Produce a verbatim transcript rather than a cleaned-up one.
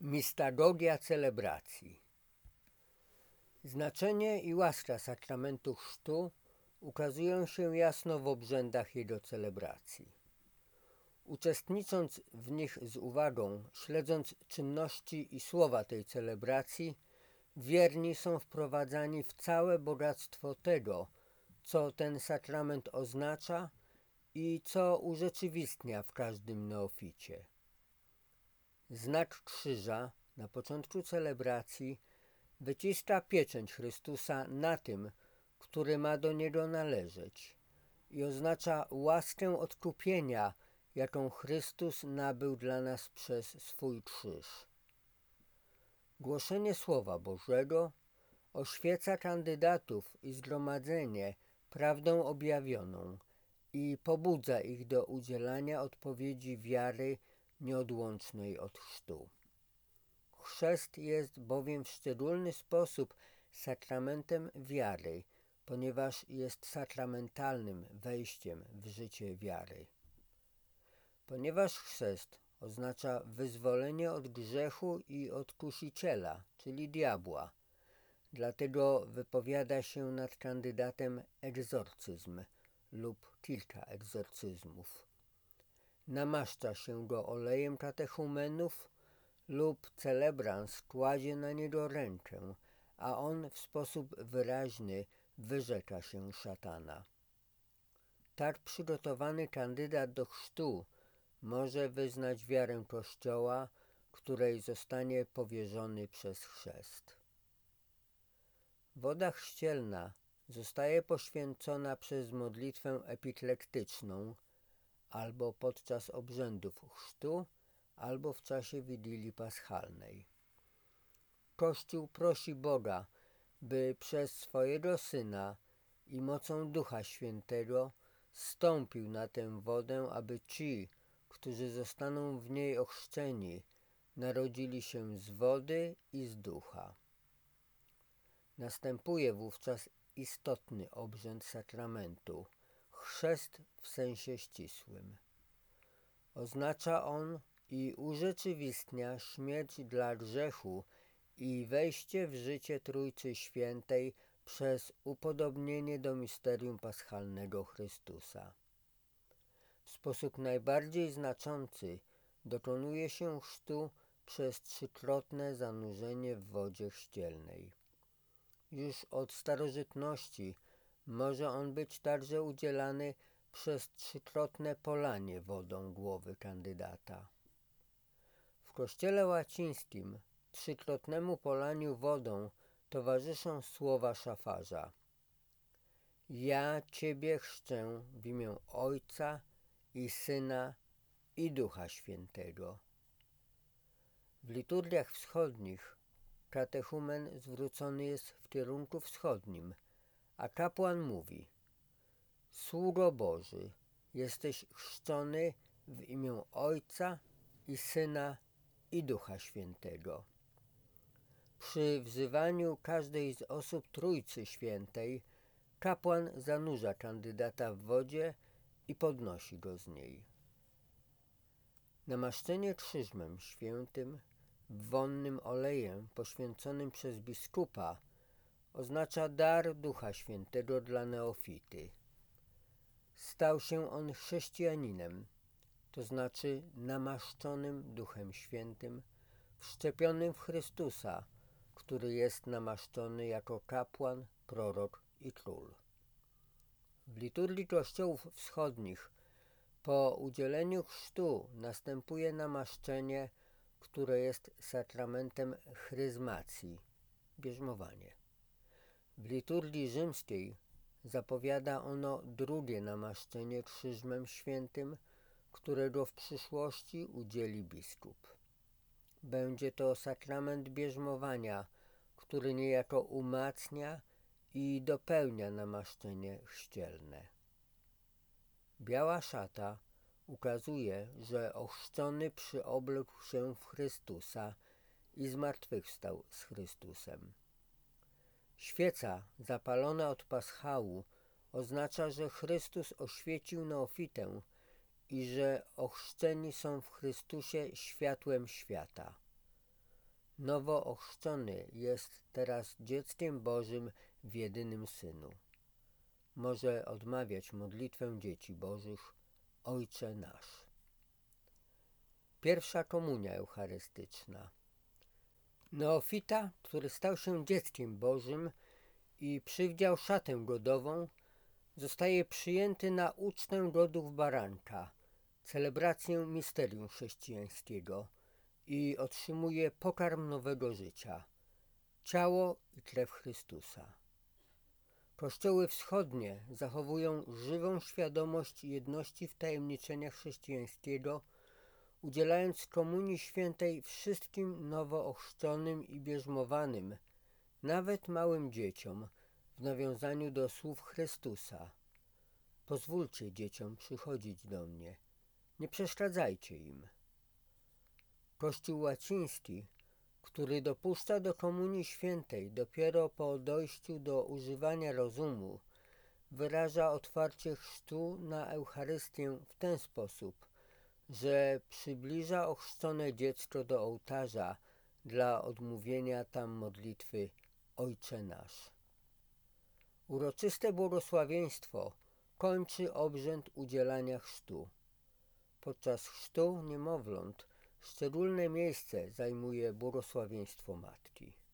Mistagogia celebracji. Znaczenie i łaska sakramentu chrztu ukazują się jasno w obrzędach jego celebracji. Uczestnicząc w nich z uwagą, śledząc czynności i słowa tej celebracji, wierni są wprowadzani w całe bogactwo tego, co ten sakrament oznacza i co urzeczywistnia w każdym neoficie. Znak krzyża na początku celebracji wyciska pieczęć Chrystusa na tym, który ma do Niego należeć i oznacza łaskę odkupienia, jaką Chrystus nabył dla nas przez swój krzyż. Głoszenie Słowa Bożego oświeca kandydatów i zgromadzenie prawdą objawioną i pobudza ich do udzielania odpowiedzi wiary nieodłącznej od chrztu. Chrzest jest bowiem w szczególny sposób sakramentem wiary, ponieważ jest sakramentalnym wejściem w życie wiary. Ponieważ chrzest oznacza wyzwolenie od grzechu i od kusiciela, czyli diabła, dlatego wypowiada się nad kandydatem egzorcyzm lub kilka egzorcyzmów. Namaszcza się go olejem katechumenów lub celebrans kładzie na niego rękę, a on w sposób wyraźny wyrzeka się szatana. Tak przygotowany kandydat do chrztu może wyznać wiarę Kościoła, której zostanie powierzony przez chrzest. Woda chrzcielna zostaje poświęcona przez modlitwę epiklektyczną albo podczas obrzędów chrztu, albo w czasie Wigilii Paschalnej. Kościół prosi Boga, by przez swojego Syna i mocą Ducha Świętego zstąpił na tę wodę, aby ci, którzy zostaną w niej ochrzczeni, narodzili się z wody i z Ducha. Następuje wówczas istotny obrzęd sakramentu, chrzest w sensie ścisłym. Oznacza on i urzeczywistnia śmierć dla grzechu i wejście w życie Trójcy Świętej przez upodobnienie do misterium paschalnego Chrystusa. W sposób najbardziej znaczący dokonuje się chrztu przez trzykrotne zanurzenie w wodzie chrzcielnej. Już od starożytności może on być także udzielany przez trzykrotne polanie wodą głowy kandydata. W kościele łacińskim trzykrotnemu polaniu wodą towarzyszą słowa szafarza: Ja Ciebie chrzczę w imię Ojca i Syna i Ducha Świętego. W liturgiach wschodnich katechumen zwrócony jest w kierunku wschodnim, a kapłan mówi: Sługo Boży, jesteś chrzczony w imię Ojca i Syna i Ducha Świętego. Przy wzywaniu każdej z osób Trójcy Świętej kapłan zanurza kandydata w wodzie i podnosi go z niej. Namaszczenie krzyżmem świętym wonnym olejem poświęconym przez biskupa oznacza dar Ducha Świętego dla neofity. Stał się on chrześcijaninem, to znaczy namaszczonym Duchem Świętym, wszczepionym w Chrystusa, który jest namaszczony jako kapłan, prorok i król. W liturgii kościołów wschodnich po udzieleniu chrztu następuje namaszczenie, które jest sakramentem chryzmacji, bierzmowanie. W liturgii rzymskiej zapowiada ono drugie namaszczenie krzyżmem świętym, którego w przyszłości udzieli biskup. Będzie to sakrament bierzmowania, który niejako umacnia i dopełnia namaszczenie chrzcielne. Biała szata ukazuje, że ochrzczony przyoblekł się w Chrystusa i zmartwychwstał z Chrystusem. Świeca zapalona od paschału oznacza, że Chrystus oświecił neofitę i że ochrzczeni są w Chrystusie światłem świata. Nowo ochrzczony jest teraz dzieckiem Bożym w jedynym Synu. Może odmawiać modlitwę dzieci Bożych: Ojcze nasz. Pierwsza komunia eucharystyczna. Neofita, który stał się dzieckiem Bożym i przywdział szatę godową, zostaje przyjęty na ucztę godów baranka, celebrację misterium chrześcijańskiego, i otrzymuje pokarm nowego życia, ciało i krew Chrystusa. Kościoły wschodnie zachowują żywą świadomość jedności wtajemniczenia chrześcijańskiego, udzielając Komunii Świętej wszystkim nowo ochrzczonym i bierzmowanym, nawet małym dzieciom, w nawiązaniu do słów Chrystusa: pozwólcie dzieciom przychodzić do mnie, nie przeszkadzajcie im. Kościół łaciński, który dopuszcza do Komunii Świętej dopiero po dojściu do używania rozumu, wyraża otwarcie chrztu na Eucharystię w ten sposób, że przybliża ochrzczone dziecko do ołtarza dla odmówienia tam modlitwy Ojcze nasz. Uroczyste błogosławieństwo kończy obrzęd udzielania chrztu. Podczas chrztu niemowląt szczególne miejsce zajmuje błogosławieństwo Matki.